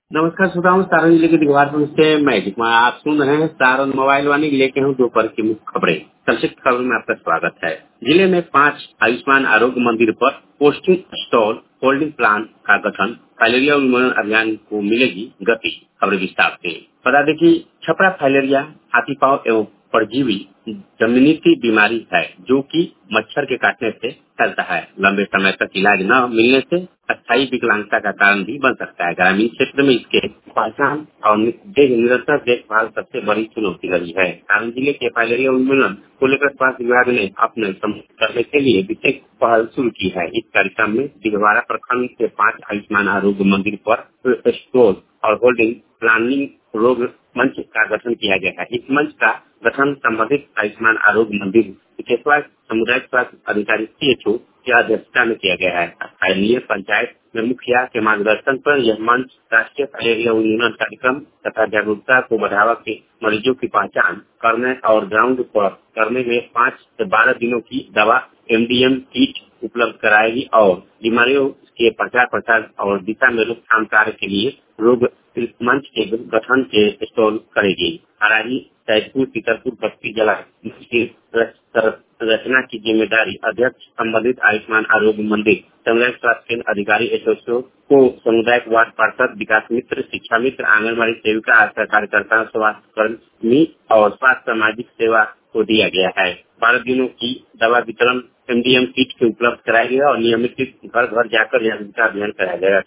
नमस्कार श्रोताओं, सारण जिले के दिगवारपुर से मैं जिकमा आप सुन रहे हैं सारण मोबाइल वाणी। लेके हूँ दोपहर की मुख्य खबरें। संक्षिप्त खबर में आपका स्वागत है। जिले में 5 आयुष्मान आरोग्य मंदिर पर पोस्टिंग स्टॉल होल्डिंग प्लान का गठन, फाइलेरिया उन्मूलन अभियान को मिलेगी गति। खबर विस्तार से बता दें कि छपरा फाइलेरिया हाथीपांव एवं परजीवी जमीनीती बीमारी है जो कि मच्छर के काटने से फैलता है। लंबे समय तक इलाज न मिलने से अस्थायी विकलांगता का कारण भी बन सकता है। ग्रामीण क्षेत्र में इसके पहचान और निरंतर देखभाल सबसे बड़ी चुनौती रही है। सारण जिले के फाइलेरिया उन्मूलन को लेकर स्वास्थ्य विभाग ने अपने करने के लिए विशेष पहल शुरू की है। इस कार्यक्रम में दिघवाड़ा प्रखंड के 5 आयुष्मान आरोग्य मंदिर पर स्टोर और होल्डिंग प्लानिंग रोग मंच का गठन किया गया है। इस मंच का गठन संबंधित आयुष्मान आरोग्य मंदिर चिकित्सा सामुदायिक स्वास्थ्य अधिकारी CHO की अध्यक्षता में किया गया है। स्थानीय पंचायत में मुखिया के मार्गदर्शन पर यह मंच राष्ट्रीय फाइलेरिया उन्मूलन कार्यक्रम तथा जागरूकता को बढ़ावा के मरीजों की पहचान करने और ग्राउंड पर करने में 5 से 12 दिनों की दवा MDM किट उपलब्ध कराएगी और बीमारियों के प्रचार और दिशा में रोकथाम कार्य के लिए रोग मंच के गठन के स्टॉल करेगी। हराही, सैदपुर, सीतापुर, बस्ती जिला की रचना की जिम्मेदारी अध्यक्ष संबंधित आयुष्मान आरोग्य मंदिर सामुदायिक स्वास्थ्य केंद्र अधिकारी HSO को सामुदायिक वार्ड पार्षद, विकास मित्र, शिक्षा मित्र, आंगनबाड़ी सेविका, आशा कार्यकर्ता, स्वास्थ्य कर्मी और स्वास्थ्य सामाजिक सेवा को दिया गया है। 12 दिनों की दवा वितरण MDM किट के उपलब्ध कराया गया और नियमित घर घर जाकर जागरूकता अभियान कराया गया।